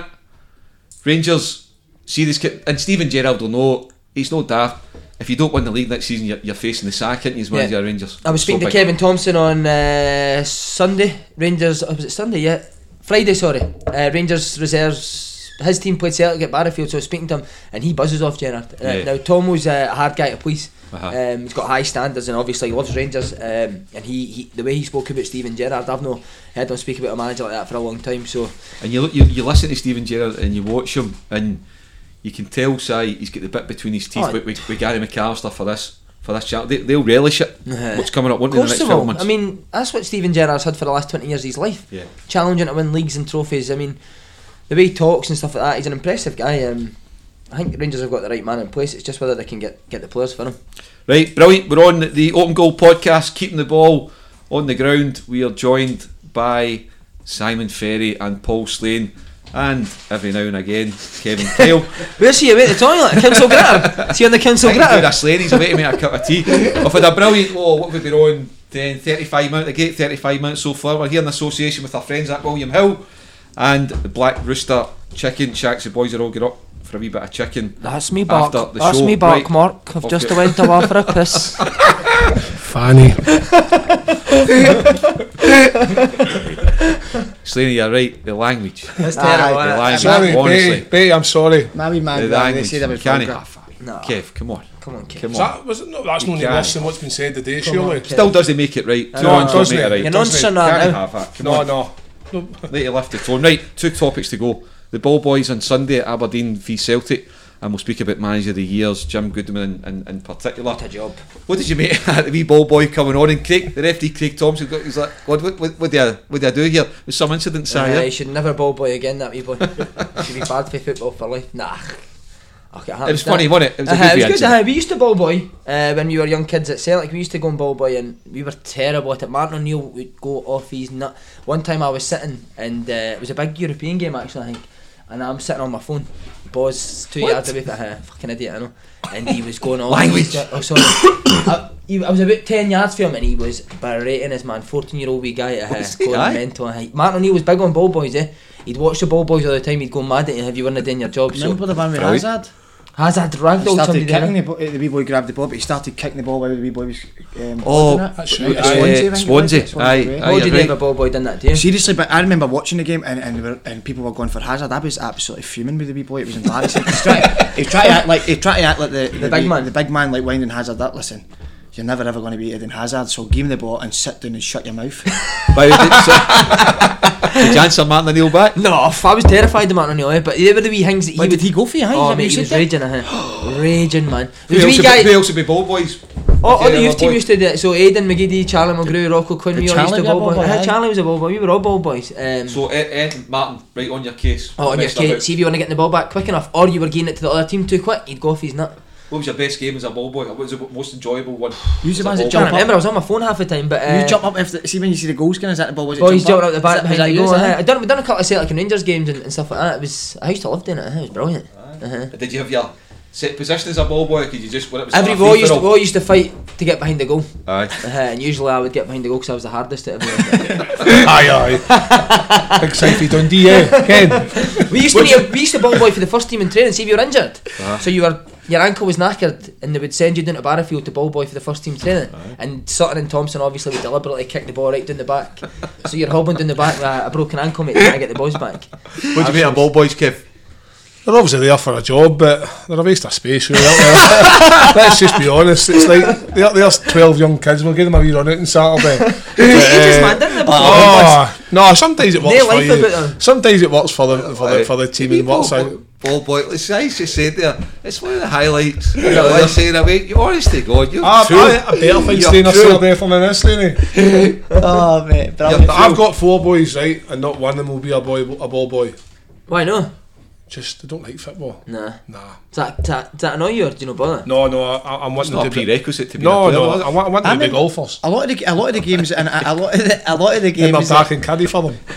Rangers see this kid, and Stephen Gerrard will know he's no daft. If you don't win the league next season, you're, you're facing the sack, aren't you, as manager Yeah. of Rangers? I was speaking So to big. Kevin Thompson on uh, Sunday. Rangers, oh, was it Sunday? Yeah, Friday. Sorry. Uh, Rangers reserves. His team played Celtic at Barrowfield, so I was speaking to him, and he buzzes off Gerrard. Uh, Yeah. Now Tom was uh, a hard guy to please. Uh-huh. Um, he's got high standards, and obviously he loves Rangers. Um, and he, he, the way he spoke about Stephen Gerrard, I've not heard him speak about a manager like that for a long time. So And you, look- you you listen to Stephen Gerrard and you watch him, and you can tell, Si, he's got the bit between his teeth Oh. with, with, with Gary McAllister for this for this chat. They, they'll relish it. Uh-huh. What's coming up, won't of they, in the course next they will. twelve months? I mean, that's what Stephen Gerrard's had for the last twenty years of his life. Yeah. Challenging to win leagues and trophies. I mean, the way he talks and stuff like that, he's an impressive guy. Um, I think Rangers have got the right man in place. It's just whether they can get, get the players for him. Right, brilliant. We're on the Open Goal podcast, keeping the ball on the ground. We are joined by Simon Ferry and Paul Slane, and every now and again Kevin Kyle. Where's he away at the toilet? Council Gritter? Is he on the Council I think Gritter? a Slane, he's away to make a cup of tea. I've had a brilliant, oh, what have we been on? ten, thirty-five minutes, a great thirty-five minutes so far. We're here in association with our friends at William Hill and the Black Rooster Chicken Shacks. The boys are all get up for a wee bit of chicken. That's me back. After the That's show, me back, right. Mark. I've Okay. just went away for a piss. Fanny. Slaney, you're right, the language. That's Aye, terrible. the isn't it? language. Sorry, honestly. Betty, Betty, I'm sorry. My wee man, The well, they language. said I was You can't vulgar. have that. No. Kev, come on. Come on, kid. Come Is on. that, was it, no, that's You not can't. worse than what's been said today, Come on, surely. kid. Still doesn't make it right. Two No, wrongs don't doesn't make it it? right. You're doesn't nonchalant Can't now. have that. Come No, on. no. no. Let you lift the tone. Right, two topics to go. The Ball Boys on Sunday at Aberdeen v Celtic, and we'll speak about Manager of the Years, Jim Goodman in, in, in particular. What a job. What did you make of the wee ball boy coming on? And Craig, the referee Craig Thompson, got, he's like, God, what, what, what, do I, what do I do here? There's some incident, Uh, uh, he should never ball boy again, that wee boy. He should be bad for football for life. Nah. Okay, It was funny, wasn't it? It was a Uh-huh, good it was good. incident. Uh, we used to ball boy uh, when we were young kids at Celtic. We used to go and ball boy, and we were terrible at it. Martin O'Neill would go off his nut. One time I was sitting, and uh, it was a big European game actually, I think. and I'm sitting on my phone. Boz two What? yards away from uh, fucking idiot, I know. And he was going on. Language. Oh, sorry. I, he, I was about ten yards from him, and he was berating his man, fourteen year old wee guy at uh, going Aye. mental. Uh, Martin O'Neill was big on ball boys, eh? He'd watch the ball boys all the time. He'd go mad at you. Have you won a day in your job? So Remember the one with Brilliant. Hazard? Hazard He ragdolled started somebody kicking there. the, bo- the wee boy grabbed the ball, but he started kicking the ball while the wee boy was. Um, Oh, holding it. that's Right, right. Swansea, I think it was. Swansea, Swansea aye, away. aye. How did you're you have a right. ball boy done that to you? Seriously, but I remember watching the game and and, we were, and people were going for Hazard. I was absolutely fuming with the wee boy. It was embarrassing. He's trying, he's trying to act like he's trying to act like the, the, big wee- man. the big man, like winding Hazard up. Listen, you're never ever going to be Eden Hazard. So give him the ball and sit down and shut your mouth. By the way, did, so, did you answer Martin O'Neill back? No, I was terrified of Martin O'Neill, eh? But they were the wee things that he But would. did he go for you? Huh? Is Oh that mate, what he you was said raging, uh, raging man. Who There was a else, wee would, guy. who else would be ball boys? Oh, all Yeah, the youth ball team boy. used to do it. So Aidan McGeady, Charlie McGrew, Rocco Quinn, Did we all used Charlie to be a ball ball boy. boy, Uh, aye? Charlie was a ball boy. We were all ball boys. Um, So, Ed, Ed, Martin, right on your case. oh, on your Best case, about- see if you want to get the ball back quick enough, or you were getting it to the other team too quick, he'd go off his nut. What was your best game as a ball boy? What was the most enjoyable one? Use the As a ones that ball I jump boy? up. remember I was on my phone half the time, but uh, You jump up if the, see when you see the goal skin, is that the ball? Was it boys jump jumping out the back Is that- is behind that the goal. yours, Uh, eh? I done, we done a couple of Celtic and Rangers games and, and stuff like that. It was I used to love doing it. It was brilliant. Uh-huh. Did you have your set position as a ball boy? Or could you just when it was Every like a ball free used to, for all? we all used to fight to get behind the goal, Aye. uh, and usually I would get behind the goal because I was the hardest at everyone. Aye, aye. Big Syfy Dundee, yeah. Ken. we used to need a, we used to ball boy for the first team in training. See if you were injured, Uh-huh. so you were your ankle was knackered, and they would send you down to Barrafield to ball boy for the first team training. And Sutton and Thompson obviously would deliberately kick the ball right down the back, so you're hobbling down the back with a, a broken ankle, mate, trying to get the balls back. What do you mean, a ball boys, Kev? They're obviously there for a job, but they're a waste of space, really, aren't they? Let's just be honest. It's like, there- there's twelve young kids, we'll give them a wee run out on Saturday. Ages, man, didn't they? Oh, no, sometimes it works No for life you. about them. Sometimes it works for the, for the, for the team and works ball, out. boy, ball boy, it's nice you said there. It's one of the highlights. You know, they're saying away. You honest to God, you're Ah, true. I, I better find You're staying a true. Saturday for than this, Laney. Oh mate, Yeah, brilliant. I've got four boys, right, and not one of them will be a boy, a ball boy. Why no? Just, they don't like football. Nah. Nah. Does that, does that, does that annoy you, or do you not bother? No, no, I, I'm It's wanting not to a be... prerequisite to be No, a player, no, was it? I want, I want I to be mean- golfers. A lot of the a lot of the games and a, a lot of the, a lot of the And they're games back in caddy for them.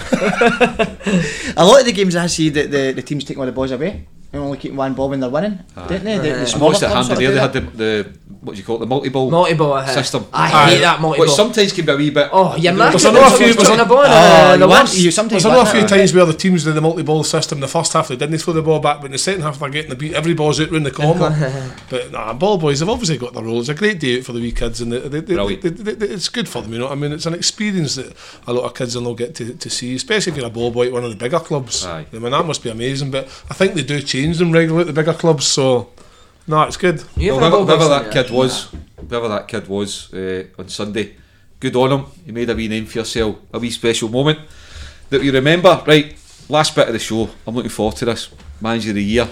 a lot of the games I see that the, the teams taking all the balls away and only keeping one ball when they're winning, don't they? The, the Aye. And smaller what's it clubs handy sort there? of They do had the, the what do you call it, the multi-ball Multi-ball, uh, system. I Aye. hate that multi-ball. Which sometimes can be a wee bit. Oh, you're Was knackered. there not a few- Someone's was chucking there- a ball in, Oh, uh, you the want, worst. you sometimes There's not a want few that. times where the teams do the multi-ball system. The first half they didn't throw the ball back, but in the second half they're getting the beat. Every ball's out round the corner. But nah, ball boys have obviously got their role. It's a great day out for the wee kids, and they, they, they, Brilliant. they, they, they, it's good for them. You know what I mean? It's an experience that a lot of kids will not get to, to see, especially if you're a ball boy at one of the bigger clubs. Aye. I mean, that must be amazing. But I think they do change them regularly at the bigger clubs, so no, it's good. You Well, ever whoever, ball boys whoever in that there? kid was, whoever that kid was uh, on Sunday, good on him. You made a wee name for yourself, a wee special moment that you remember. Right, last bit of the show. I'm looking forward to this. Manager of the year,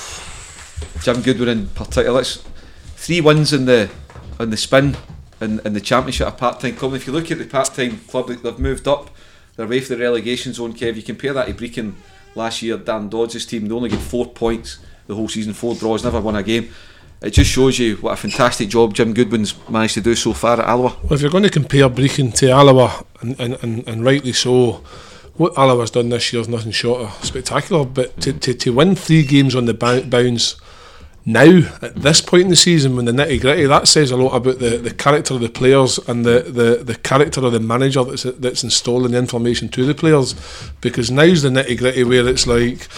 Jim Goodwin in particular. It's three wins in the on the spin in, in the championship of part-time club. If you look at the part-time club, they've moved up. They're away from the relegation zone. Kev, you compare that to Brecon last year. Dan Dodds' team, they only get four points the whole season, four draws, never won a game. It just shows you what a fantastic job Jim Goodwin's managed to do so far at Alloa. Well, if you're going to compare Brecon to Alloa, and, and, and, and rightly so, what Alloa's done this year is nothing short of spectacular. But to, to, to win three games on the bou- bounce now, at this point in the season, when the nitty gritty, that says a lot about the, the character of the players and the, the, the character of the manager that's that's installing the information to the players. Because now's the nitty gritty where it's like,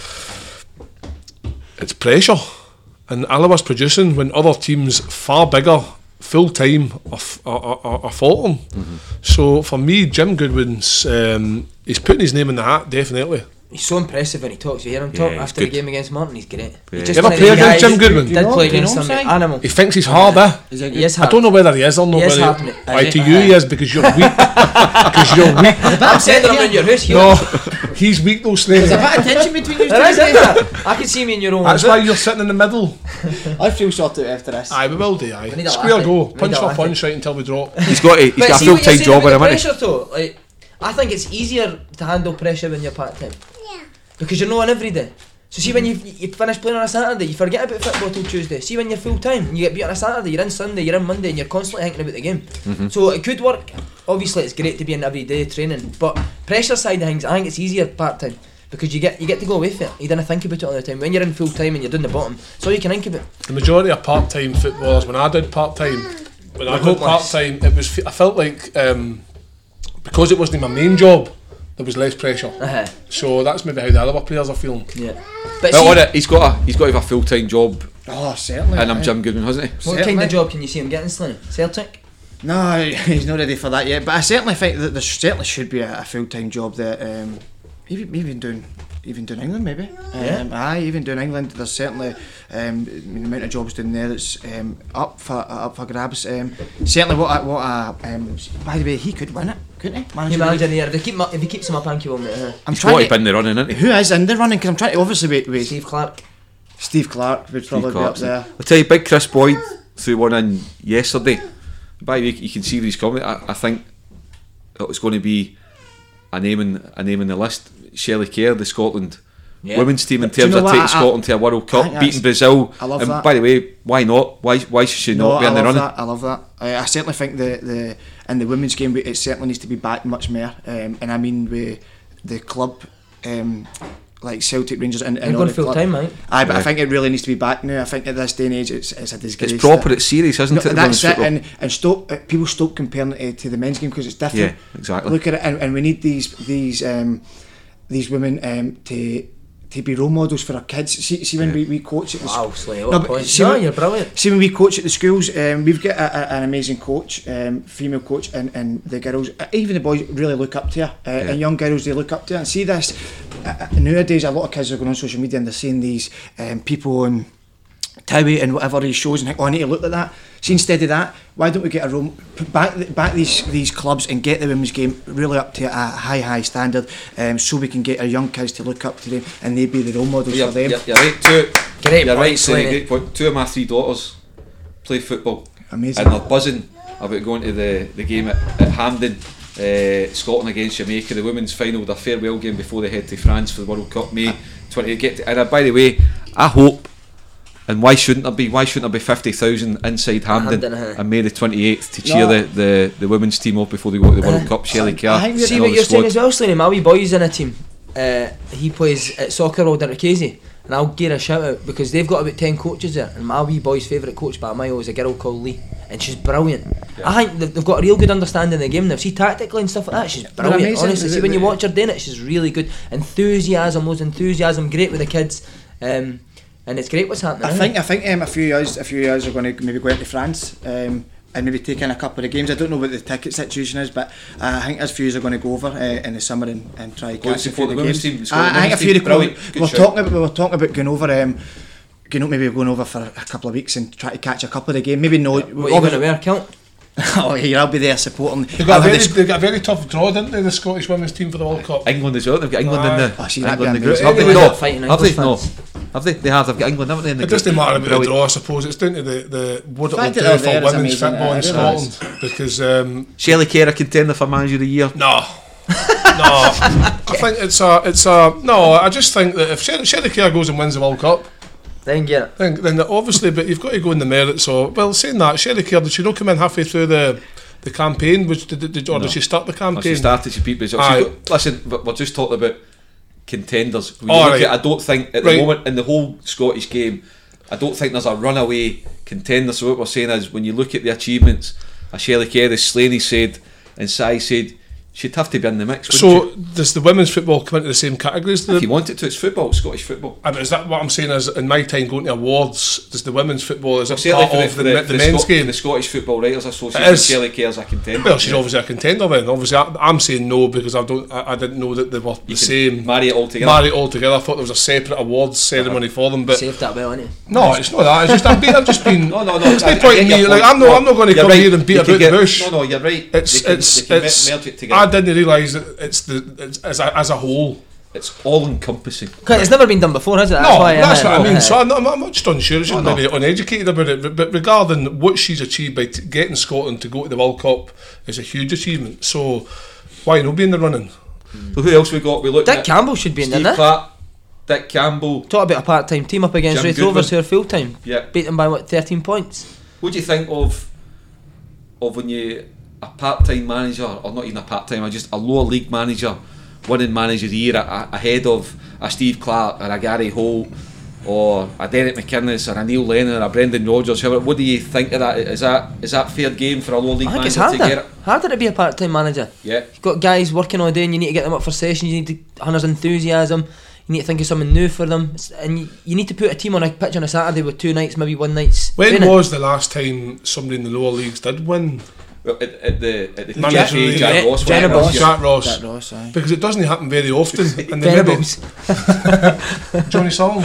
it's pressure. And Alloa's producing when other teams far bigger, full time, are, f- are, are, are faltering. Mm-hmm. So for me, Jim Goodwin's, um, he's putting his name in the hat, definitely. He's so impressive when he talks. You hear him talk Yeah, he's after the good. game against Morton. He's great. Yeah. He's You just ever one of play the against guys Jim Goodwin? Did Do you know- play do you against know some him, Si? animal. He thinks he's hard, eh? Is it He is I hard. don't know whether he is or not. He is whether hard, mate. Aye, Is to he? you he is because you're weak. Because you're weak. I'm sending him around your house. No, he's weak though, Snake. There's a bit of tension between you two. There is, isn't there? I can see me in your own. That's why you're sitting in the middle. I feel sorted out after this. Aye, we will do, aye. We need a Square laugh, go. eh? We Punch need a for laugh, punch right until we drop. He's got a, he's But got a see full what you're time saying job about in a the minute. pressure though, like, I think it's easier to handle pressure when you're part time. Yeah. Because you're not on every day. So see when you you finish playing on a Saturday, you forget about football till Tuesday. See when you're full time and you get beat on a Saturday, you're in Sunday, you're in Monday, and you're constantly thinking about the game. Mm-hmm. So it could work. Obviously, it's great to be in everyday training, but pressure side of things, I think it's easier part time because you get you get to go away for it. You don't think about it all the time. When you're in full time and you're doing the bottom, it's all you can think about. The majority of part-time footballers, when I did part-time, when I We're did hopeless. part-time, it was I felt like um, because it wasn't my main job, there was less pressure. Uh-huh. So that's maybe how the other players are feeling. Yeah. But Well, see, on it, he's got a he's got to have a full time job, Oh, certainly. and I'm aye. Jim Goodwin, hasn't he? what kind certainly. of job can you see him getting, Slaney? Celtic? No, he's not ready for that yet. But I certainly think that there certainly should be a, a full time job that um, even even doing even doing England maybe. Yeah. Um, aye, even doing England. There's certainly um, I mean, the amount of jobs down there that's um, up for up for grabs. Um, certainly, what I, what I, um, by the way, he could win it, couldn't he? He managed in the air. If he, keep, him up- if he keeps him up, Hanky will, mate. Uh-huh. I'm He's got trying to to. be in the running, isn't he? Who is in the running? Because I'm trying to obviously wait. wait Steve Clark. Steve Clark would probably be up Clarkson. there. I'll tell you, big Chris Boyd threw one in yesterday. By the way, you can see where he's coming. I, I think it's going to be a name in a name in the list. Shelley Kerr, the Scotland Yeah. women's team, in Do you terms know of what? taking I- Scotland to a World I Cup, think beating that's- Brazil. I love and that. by the way, why not? Why why should she No, not be I in the love running? that. I love that. I, I certainly think the the in the women's game it certainly needs to be backed much more. Um, and I mean with the club, um, like Celtic, Rangers, and, and You're all going the full club- time, mate. Aye, but I Yeah. think it really needs to be back now. I think at this day and age, it's it's a disgrace. It's proper. that- It's serious, isn't No, it? the that's women's it, football? and and stop. Uh, people stop comparing it to the men's game because it's different. Yeah, exactly. Look at it, and, and we need these these um, these women um, to to be role models for our kids. See, see when Yeah. we, we coach at the Wow, Slaney, what No, a but point. see No, what- you're brilliant. See when we coach at the schools, um, we've got a, a, an amazing coach, um, female coach, and, and the girls, uh, even the boys, really look up to her, uh, and young girls they look up to her. And see this uh, uh, nowadays, a lot of kids are going on social media and they're seeing these um, people on Towie and whatever he shows and think, oh, I need to look like that. See, instead of that, why don't we get a role, put back back these these clubs and get the women's game really up to a high high standard, um, so we can get our young kids to look up to them and they be the role models You're, for them. you're, you're right. Two, Great you're point, right. Slaney, Slaney. great point. Two of my three daughters play football, Amazing. and they're buzzing about going to the, the game at, at Hampden, uh, Scotland against Jamaica, the women's final, their farewell game before they head to France for the World Cup May twenty. Get to, and uh, by the way, I hope. And why shouldn't there be? Why shouldn't there be fifty thousand inside Hampden, Hampden, uh-huh. on May the twenty eighth to cheer No. the, the, the women's team up before they go to the World Cup? Shelley I Kerr. think and See all what the you're saying squad. as well, Slaney. My wee boy's in a team. Uh, he plays at Soccer Road at Casey, and I'll give a shout out because they've got about ten coaches there. And my wee boy's favourite coach by a mile is a girl called Lee, and she's brilliant. I think they've, they've got a real good understanding of the game now. See, tactically and stuff like that, she's brilliant. amazing. Honestly, see The- when you the- watch her doing it, she's really good. Enthusiasm, loads of enthusiasm, great with the kids, um, and it's great what's happening. I think I think um, a few years a few years are going to maybe go into France um, and maybe take in a couple of the games. I don't know what the ticket situation is, but uh, I think as few years are going to go over uh, in the summer and, and try to Go catch a support few the of the women's games. team, the Scotland I, I think a women's few of team. the club, Brilliant. we Good were shout. talking about we were talking about going over. Um, you know, maybe going over for a couple of weeks and try to catch a couple of the game. Maybe no. What are you going to wear, Kilt? Oh, yeah, I'll be there supporting. They got, I'll a have very, this- they got a very tough draw, didn't they, the Scottish women's team for the World Cup? England as well. They've got England in the Oh, see, that'd be England in the group. amazing. Have they? Anyway, No, they're fighting have they? English No, fans. have they? They have. They've got England, haven't they? In the It doesn't group? matter about the Brilliant. draw, I suppose. It's down to the, the what it will fact that do they're for there is women's amazing. football in It really is. Scotland. Because, um, Shelley Kerr a contender for manager of the year. no. no. I think it's a, it's a, no, I just think that if Sher- Shelley Kerr goes and wins the World Cup, Then get it. then, then obviously, but you've got to go in the merits. So, well, saying that, Shelley Kerr, did she not come in halfway through the the campaign? Which did, did, or No. did she start the Well, campaign? she started to beat Brazil. Aye. She's got- Listen, we're we're just talking about contenders. When you Oh, look right. at, I don't think at Right. the moment in the whole Scottish game, I don't think there's a runaway contender. So what we're saying is, when you look at the achievements, a Shelley Kerr, as Slaney said, and Si said, she'd have to be in the mix. wouldn't So, does the women's football come into the same categories? she? If you want it to, it's football, it's Scottish football. I mean, is that what I'm saying? Is in my time going to awards, does the women's football is it Certainly part for the, of for the, the, the, for the, men's Scot- game? the Scottish Football Writers Association, It is. Shelley Kerr's a contender. Well, she's Yeah. obviously a contender then. Obviously, I, I'm saying no because I don't. I, I didn't know that they were the You can same. marry it all together. Marry it all together. I thought there was a separate awards ceremony for them, but Saved that well, innit? no, it's not that. It's just I'm, being, I'm just being. No, no, no. There's I- no I point get in your me. Like point. I'm not. I'm not going to You're come right. here and beat You about can the get- bush. No, no, you're right. It's They can- it's they can it's. merge it together. I didn't realise that it's the it's as a, as a whole. It's all encompassing. Cause it's never been done before, has it? That's No, why, that's uh, what I mean. uh, So I'm not, I'm not just unsure. It's just Oh, no. maybe uneducated about it. But, but regarding what she's achieved by t- getting Scotland to go to the World Cup is a huge achievement. So why not be in the running? So who else we got? We looked Dick at Campbell should be in Steve there. Clark, Dick Campbell. Talk about a part-time team up against Jim Wraith Rovers who Goodwin. are full-time. Yeah. Beat them by what, thirteen points? What do you think of of when you a part-time manager, or not even a part-time, just a lower league manager, winning manager of the year a, a, ahead of a Steve Clarke or a Gary Holt or a Derek McInnes or a Neil Lennon or a Brendan Rodgers? What do you think of that? Is that is that fair game for a low league I think it's manager to harder. get it? Harder to be a part-time manager. Yeah. You've got guys working all day and you need to get them up for sessions, you need to harness enthusiasm, you need to think of something new for them, It's- and you, you need to put a team on a pitch on a Saturday with two nights, maybe one night's When training. was the last time somebody in the lower leagues did win? Well, at, at the at the Manager Jack, of the Jack year. Ross, Jenna whatever it was, Ross. yeah. Jack Ross. Jack Ross, aye. Because it doesn't happen very often. And they maybe Venables. Johnny Song.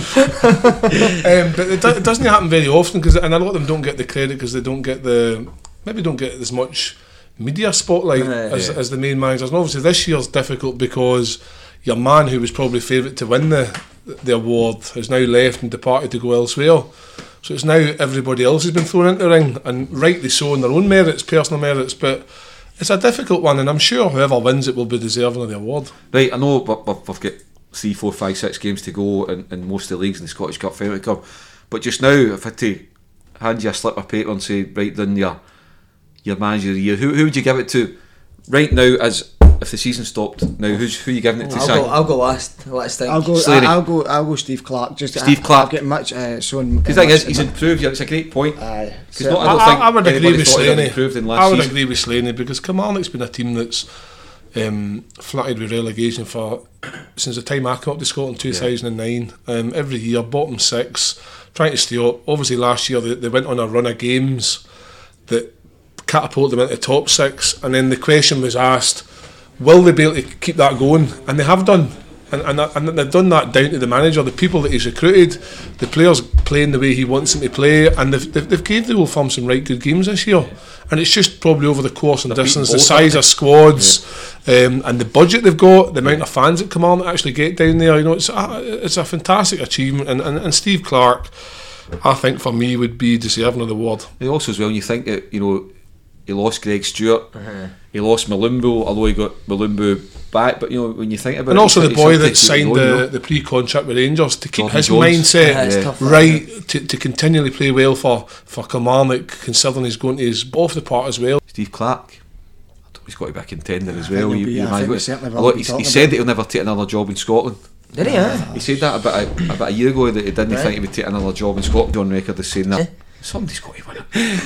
um, but it, do, it doesn't happen very often, because and a lot of them don't get the credit because they don't get the maybe don't get as much media spotlight Right. as, Yeah. as the main managers. And obviously this year's difficult because your man who was probably favourite to win the the award has now left and departed to go elsewhere. So it's now everybody else has been thrown into the ring, and rightly so on their own merits, personal merits. But it's a difficult one, and I'm sure whoever wins it will be deserving of the award. Right, I know we've, we've we've got three, four, five, six games to go in, in most of the leagues in the Scottish Cup, Fenwick Cup. But just now, if I had to hand you a slip of paper and say, right down your your manager of the year, who who would you give it to right now? As if the season stopped now, who's who are you giving it to? I'll Sam? go, I'll go last. Let's think. I'll go. Slaney. I'll go. I'll go. Steve Clarke. Just Steve I, Clarke. I'll get much. Uh, shown. The thing is, he's improved. Yeah, it's a great point. Aye. Because not, I I, don't I, think I would agree anybody with thought he'd have Slaney. improved in last I would season. agree with Slaney because Kilmarnock's been a team that's um, flattered with relegation for since the time I came up to Scotland in two thousand nine. Um, every year, bottom six, trying to stay up. Obviously, last year they, they went on a run of games that catapulted them into the top six, and then the question was asked, will they be able to keep that going? And they have done. And, and, and they've done that down to the manager, the people that he's recruited, the players playing the way he wants them to play, and they've, they've, they've gave the Old Firm some right good games this year. And it's just probably over the course and They've distance, beaten the both, size haven't of squads, um, and the budget they've got, the amount of fans that come on that actually get down there. You know, it's a, it's a fantastic achievement. And, and, and Steve Clarke, I think for me, would be deserving of the award. And also as well, when you think that, you know, he lost Greg Stewart, Uh-huh. he lost Malumbo, although he got Malumbo back. But you know, when you think about And it, also he's- the he's boy something that to signed keep going, you the, know. the pre-contract with Rangers to keep Jordan his Jones. mindset Yeah, it's Yeah. tough, right to, to continually play well for, for Kilmarnock, considering he's going to his off the part as well. Steve Clarke, I thought he's got to be a contender as think well. he'll You- be- you I imagine think what- he certainly will a lot- be he, he talking said about that he'll never take another job in Scotland. Did he? Huh? He said that about a, about a year ago, that he didn't Right. think he would take another job in Scotland. On record as saying that. Eh? Somebody's got to win it.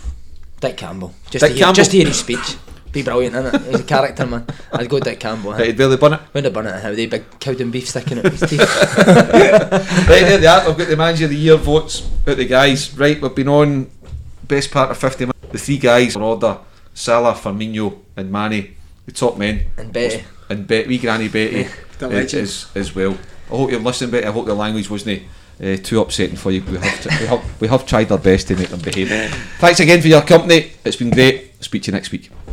Dick Campbell. Just Dick to hear, Campbell. Just to hear his speech. Be brilliant, innit? He's a character, man. I'd go Dick Campbell. Right, he'd barely won it. Wouldn't have done it how they big cow and beef sticking out his teeth. Right, there they are. I've got the manager of the year votes out the guys. Right, we've been on best part of fifty minutes. The three guys in order: Salah, Firmino, and Mane, the top men. And Betty. And Bet, wee Granny Betty The uh, legend. as, as well. I hope you're listening, Betty. I hope the language wasn't uh, too upsetting for you. We have, t- we, have, we have tried our best to make them behave. Thanks again for your company. It's been great. Speak to you next week.